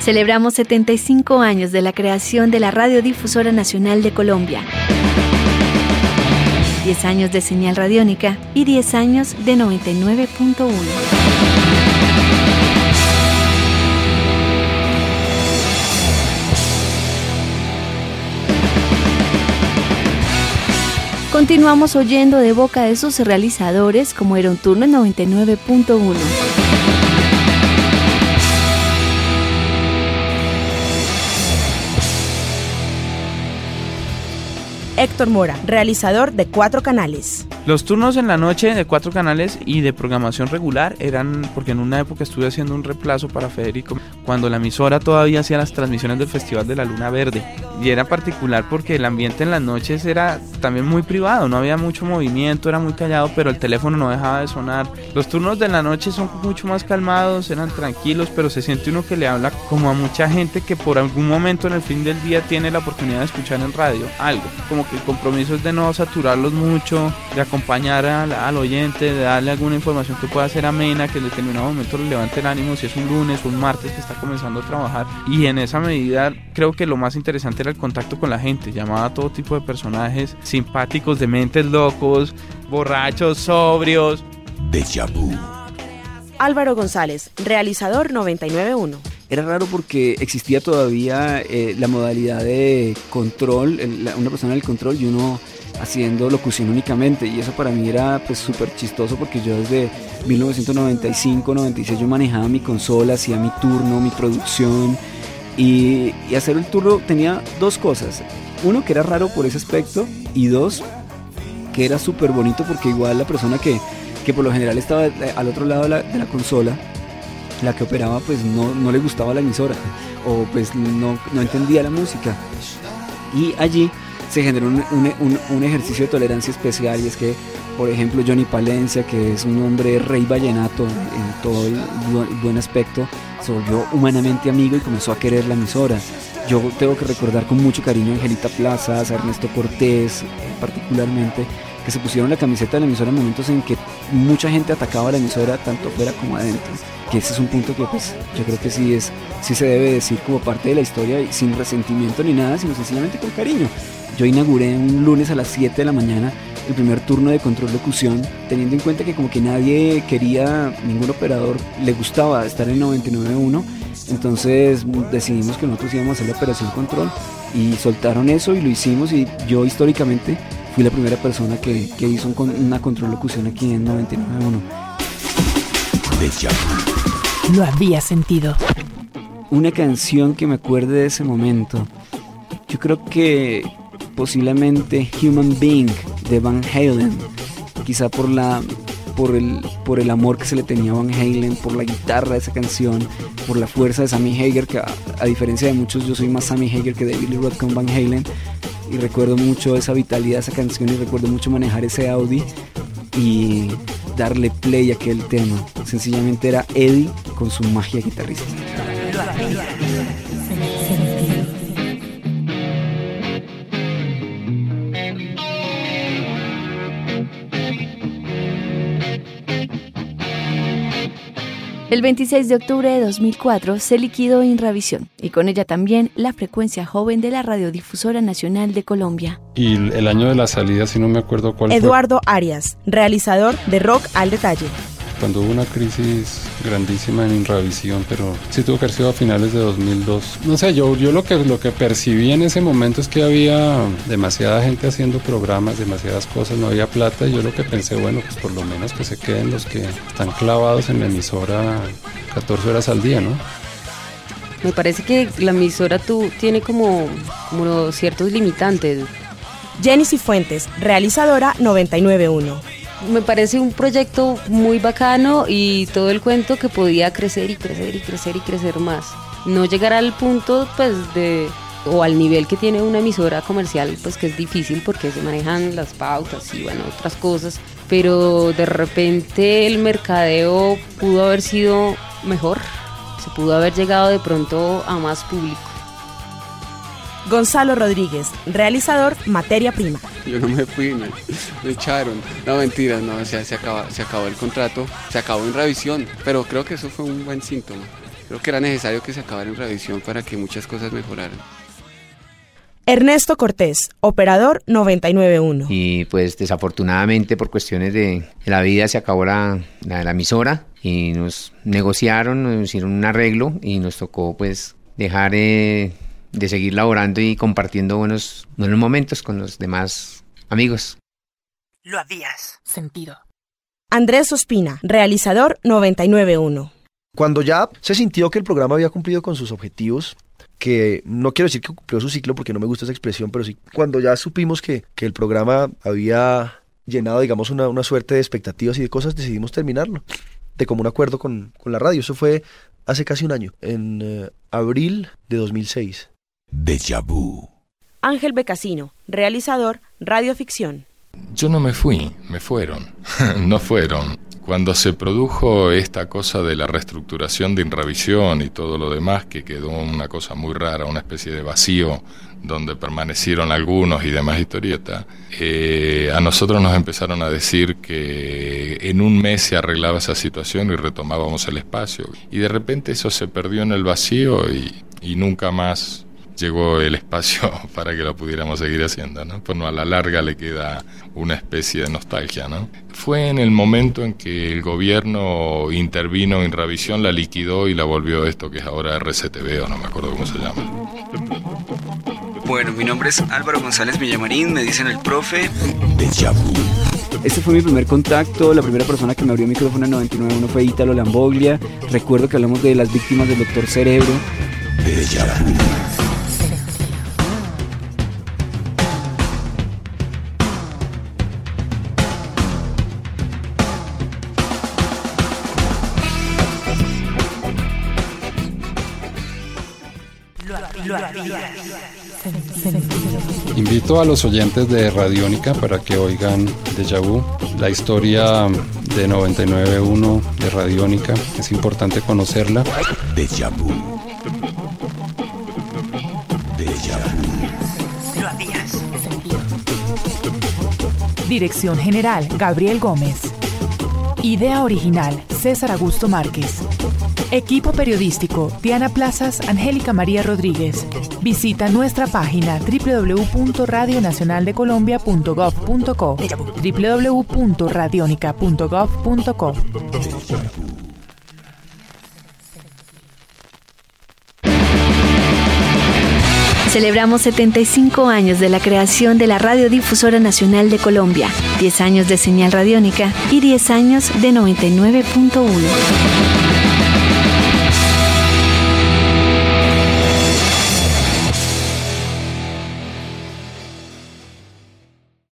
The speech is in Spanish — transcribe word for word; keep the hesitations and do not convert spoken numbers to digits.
Celebramos setenta y cinco años de la creación de la Radiodifusora Nacional de Colombia. diez años de señal radiónica y diez años de noventa y nueve punto uno. Continuamos oyendo de boca de sus realizadores como Era un turno en noventa y nueve punto uno. Héctor Mora, realizador de Cuatro Canales. Los turnos en la noche de Cuatro Canales y de programación regular eran porque en una época estuve haciendo un reemplazo para Federico cuando la emisora todavía hacía las transmisiones del Festival de la Luna Verde, y era particular porque el ambiente en las noches era también muy privado, no había mucho movimiento, era muy callado, pero el teléfono no dejaba de sonar. Los turnos de la noche son mucho más calmados, eran tranquilos, pero se siente uno que le habla como a mucha gente que por algún momento en el fin del día tiene la oportunidad de escuchar en radio algo, como que el compromiso es de no saturarlos mucho, de acompañar al, al oyente, de darle alguna información que pueda ser amena, que en determinado momento le levante el ánimo, si es un lunes o un martes que está comenzando a trabajar. Y en esa medida creo que lo más interesante era el contacto con la gente. Llamaba a todo tipo de personajes simpáticos, de mentes locos, borrachos, sobrios. Déjà vu. Álvaro González, realizador noventa y nueve punto uno. Era raro porque existía todavía eh, la modalidad de control, el, la, una persona en el control y uno haciendo locución únicamente, y eso para mí era pues súper chistoso porque yo desde mil novecientos noventa y cinco noventa y seis yo manejaba mi consola, hacía mi turno, mi producción, y, y hacer el turno tenía dos cosas: uno, que era raro por ese aspecto, y dos, que era súper bonito porque igual la persona que, que por lo general estaba al otro lado de la, de la consola, la que operaba, pues no, no le gustaba la emisora o pues no, no entendía la música, y allí se generó un, un, un, un ejercicio de tolerancia especial, y es que, por ejemplo, Johnny Palencia, que es un hombre rey vallenato en todo el bu- buen aspecto, se volvió humanamente amigo y comenzó a querer la emisora. Yo tengo que recordar con mucho cariño a Angelita Plazas, a Ernesto Cortés, eh, particularmente, que se pusieron la camiseta de la emisora en momentos en que mucha gente atacaba la emisora tanto fuera como adentro, que ese es un punto que pues yo creo que sí es sí se debe decir como parte de la historia, y sin resentimiento ni nada, sino sencillamente con cariño. Yo inauguré un lunes a las siete de la mañana el primer turno de control locución, teniendo en cuenta que como que nadie quería, ningún operador le gustaba estar en noventa y nueve punto uno, entonces decidimos que nosotros íbamos a hacer la operación control y soltaron eso y lo hicimos, y yo históricamente fui la primera persona que, que hizo un, una control locución aquí en noventa y nueve punto uno. Déjà vu. Lo había sentido. Una canción que me acuerde de ese momento, yo creo que posiblemente Human Being de Van Halen, quizá por la por el por el amor que se le tenía a Van Halen, por la guitarra de esa canción, por la fuerza de Sammy Hagar, que a, a diferencia de muchos yo soy más Sammy Hagar que David Lee Roth con Van Halen, y recuerdo mucho esa vitalidad de esa canción, y recuerdo mucho manejar ese Audi y darle play a aquel tema. Sencillamente era Eddie con su magia guitarrista. El veintiséis de octubre de dos mil cuatro se liquidó Inravisión, y con ella también la frecuencia joven de la Radiodifusora Nacional de Colombia. Y el año de la salida, si no me acuerdo cuál fue. Eduardo Arias, realizador de Rock al Detalle. Cuando hubo una crisis grandísima en Inravisión, pero sí tuvo que haber sido a finales de dos mil dos. No sé, yo, yo lo que lo que percibí en ese momento es que había demasiada gente haciendo programas, demasiadas cosas, no había plata, y yo lo que pensé, bueno, pues por lo menos que se queden los que están clavados en la emisora catorce horas al día, ¿no? Me parece que la emisora tú, tiene como, como ciertos limitantes. Jenny Cifuentes, realizadora noventa y nueve punto uno. Me parece un proyecto muy bacano y todo el cuento que podía crecer y crecer y crecer y crecer más. No llegar al punto pues de o al nivel que tiene una emisora comercial, pues que es difícil porque se manejan las pautas y bueno, otras cosas, pero de repente el mercadeo pudo haber sido mejor, se pudo haber llegado de pronto a más público. Gonzalo Rodríguez, realizador Materia Prima. Yo no me fui, me, me echaron. No, mentiras, no, o sea, se, acaba, se acabó el contrato, se acabó Inravisión, pero creo que eso fue un buen síntoma. creo que era necesario que se acabara en Radiovisión para que muchas cosas mejoraran. Ernesto Cortés, operador noventa y nueve punto uno. Y pues desafortunadamente por cuestiones de la vida se acabó la, la, la emisora y nos negociaron, nos hicieron un arreglo y nos tocó pues dejar eh, de seguir laborando y compartiendo buenos, buenos momentos con los demás amigos. Lo habías sentido. Andrés Ospina, realizador noventa y nueve punto uno. Cuando ya se sintió que el programa había cumplido con sus objetivos, que no quiero decir que cumplió su ciclo porque no me gusta esa expresión, pero sí, cuando ya supimos que, que el programa había llenado, digamos, una, una suerte de expectativas y de cosas, decidimos terminarlo, de común acuerdo con, con la radio. Eso fue hace casi un año, en eh, abril de dos mil seis. Déjà vu. Ángel Becasino, realizador, radioficción. Yo no me fui, me fueron, no fueron. Cuando se produjo esta cosa de la reestructuración de Inravisión y todo lo demás, que quedó una cosa muy rara, una especie de vacío donde permanecieron algunos y demás historietas, eh, a nosotros nos empezaron a decir que en un mes se arreglaba esa situación y retomábamos el espacio. Y de repente eso se perdió en el vacío y, y nunca más llegó el espacio para que lo pudiéramos seguir haciendo, ¿no? Pues no, a la larga le queda una especie de nostalgia, ¿no? Fue en el momento en que el gobierno intervino en Inravisión, la liquidó y la volvió esto que es ahora R C T V, o no me acuerdo cómo se llama. Bueno, mi nombre es Álvaro González Villamarín, me dicen el profe. Déjà vu. Este fue mi primer contacto, la primera persona que me abrió el micrófono en noventa y nueve punto uno fue Ítalo Lamboglia. Recuerdo que hablamos de las víctimas del doctor Cerebro. Déjà vu. Invito a los oyentes de Radiónica para que oigan Déjà vu, la historia de noventa y nueve punto uno de Radiónica. Es importante conocerla. Déjà vu. Déjà vu. Lo habías sentido. Dirección General, Gabriel Gómez. Idea original, César Augusto Márquez. Equipo periodístico, Diana Plazas, Angélica María Rodríguez. Visita nuestra página doble u doble u doble u punto radio nacional de colombia punto gov punto co, doble u doble u doble u punto radionica punto gov punto co. Celebramos setenta y cinco años de la creación de la Radiodifusora Nacional de Colombia, diez años de señal radiónica y diez años de noventa y nueve punto uno.